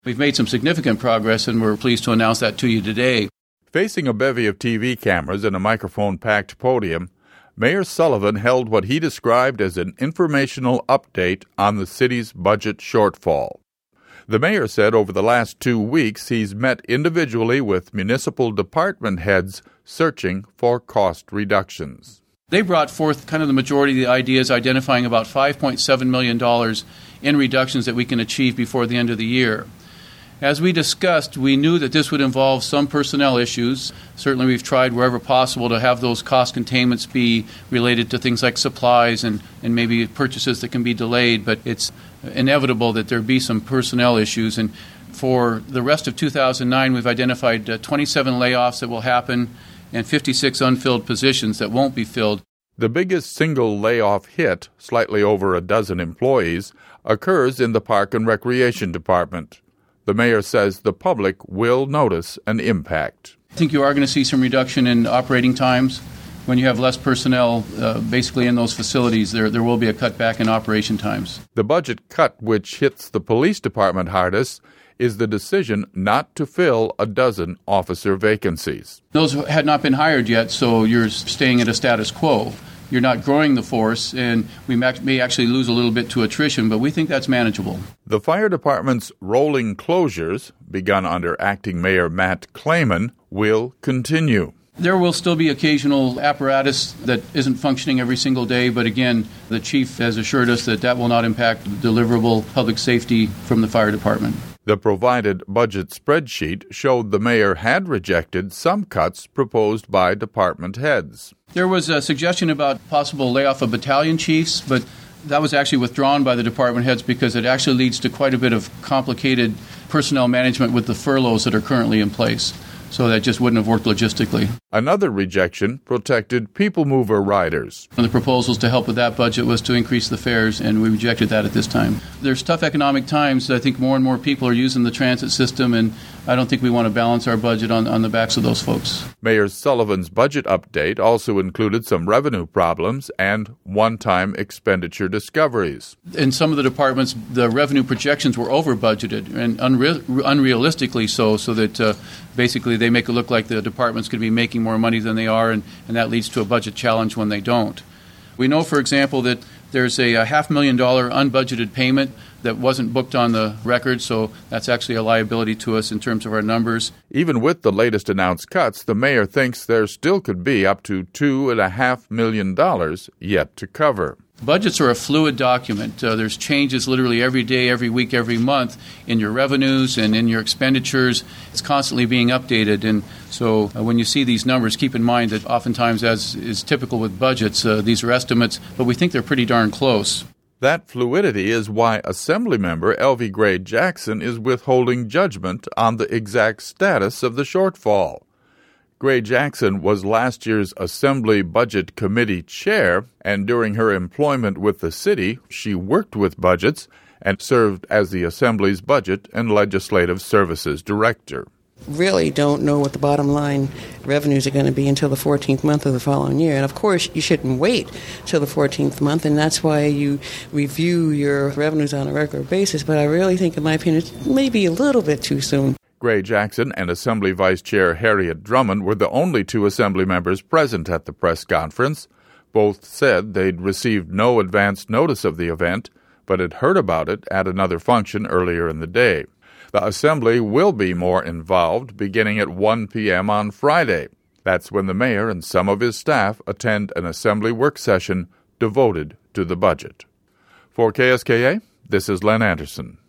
We've made some significant progress, and we're pleased to announce that to you today. Facing a bevy of TV cameras and a microphone-packed podium, Mayor Sullivan held what he described as an informational update on the city's budget shortfall. The mayor said over the last 2 weeks he's met individually with municipal department heads searching for cost reductions. They brought forth kind of the majority of the ideas, identifying about $5.7 million in reductions that we can achieve before the end of the year. As we discussed, we knew that this would involve some personnel issues. Certainly we've tried wherever possible to have those cost containments be related to things like supplies and maybe purchases that can be delayed, but it's inevitable that there be some personnel issues. And for the rest of 2009, we've identified 27 layoffs that will happen and 56 unfilled positions that won't be filled. The biggest single layoff hit, slightly over a dozen employees, occurs in the Park and Recreation Department. The mayor says the public will notice an impact. I think you are going to see some reduction in operating times. When you have less personnel basically in those facilities, there will be a cutback in operation times. The budget cut which hits the police department hardest is the decision not to fill a dozen officer vacancies. Those had not been hired yet, so you're staying at a status quo. You're not growing the force, and we may actually lose a little bit to attrition, but we think that's manageable. The fire department's rolling closures, begun under acting Mayor Matt Clayman, will continue. There will still be occasional apparatus that isn't functioning every single day, but again, the chief has assured us that that will not impact deliverable public safety from the fire department. The provided budget spreadsheet showed the mayor had rejected some cuts proposed by department heads. There was a suggestion about possible layoff of battalion chiefs, but that was actually withdrawn by the department heads because it actually leads to quite a bit of complicated personnel management with the furloughs that are currently in place. So that just wouldn't have worked logistically. Another rejection protected people mover riders. One of the proposals to help with that budget was to increase the fares, and we rejected that at this time. There's tough economic times. I think more and more people are using the transit system, and I don't think we want to balance our budget on the backs of those folks. Mayor Sullivan's budget update also included some revenue problems and one-time expenditure discoveries. In some of the departments, the revenue projections were over-budgeted, and unrealistically so that basically they make it look like the department's going to be making more money than they are, and that leads to a budget challenge when they don't. We know, for example, that there's a $500,000 unbudgeted payment that wasn't booked on the record, so that's actually a liability to us in terms of our numbers. Even with the latest announced cuts, the mayor thinks there still could be up to $2.5 million yet to cover. Budgets are a fluid document. There's changes literally every day, every week, every month in your revenues and in your expenditures. It's constantly being updated. And so when you see these numbers, keep in mind that oftentimes, as is typical with budgets, these are estimates, but we think they're pretty darn close. That fluidity is why Assemblymember Elvie Gray Jackson is withholding judgment on the exact status of the shortfall. Gray Jackson was last year's Assembly Budget Committee chair, and during her employment with the city, she worked with budgets and served as the Assembly's Budget and Legislative Services Director. Really don't know what the bottom line revenues are going to be until the 14th month of the following year. And of course, you shouldn't wait till the 14th month, and that's why you review your revenues on a regular basis. But I really think, in my opinion, it's maybe a little bit too soon. Gray Jackson and Assembly Vice Chair Harriet Drummond were the only two Assembly members present at the press conference. Both said they'd received no advance notice of the event, but had heard about it at another function earlier in the day. The Assembly will be more involved beginning at 1 p.m. on Friday. That's when the mayor and some of his staff attend an Assembly work session devoted to the budget. For KSKA, this is Len Anderson.